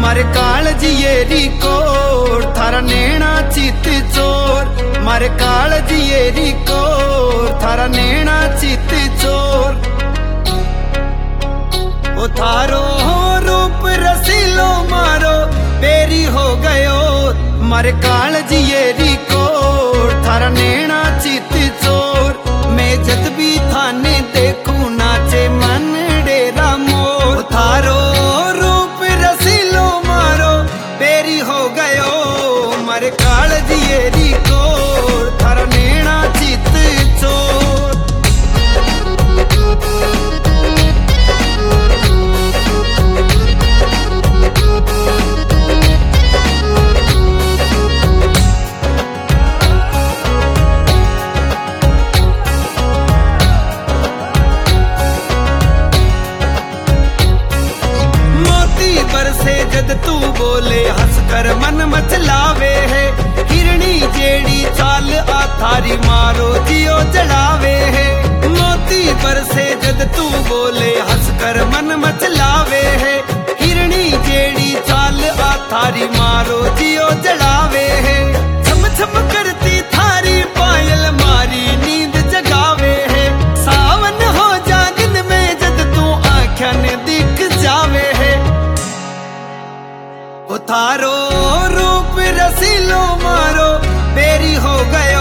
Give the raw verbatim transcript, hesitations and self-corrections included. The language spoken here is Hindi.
मारे काल जियेरी कोर थारा नैना चित चोर। मारे काल जियेरी कोर थारा नैना चित चोर। ओ थारो रूप रसीलो मारो बेरी हो गयो। मारे काल जियेरी कोर थारा नैना चित चोर। मैं जद भी थाने देखूं नाचे मन डेरा मोर। थारो रूप रसीलो मारो बेरी हो गयो। मारे काल जियेरी कोर थारा नैना चित चोर। से जद तू बोले हंस कर मन मचलावे है। हिरणी जेड़ी चाल आ थारी मारो जियो जड़ावे है। मोती पर से जद तू बोले हंस कर मन मचलावे है। हिरणी जेड़ी चाल आ थारी मारो जियो जड़ावे है। छम छम करती थारी पायल मारी नींद जगावे है। सावन हो जागिन में जद तू आँखन दिख जावे है। थारो रूप रसीलो मारो बेरी हो गया।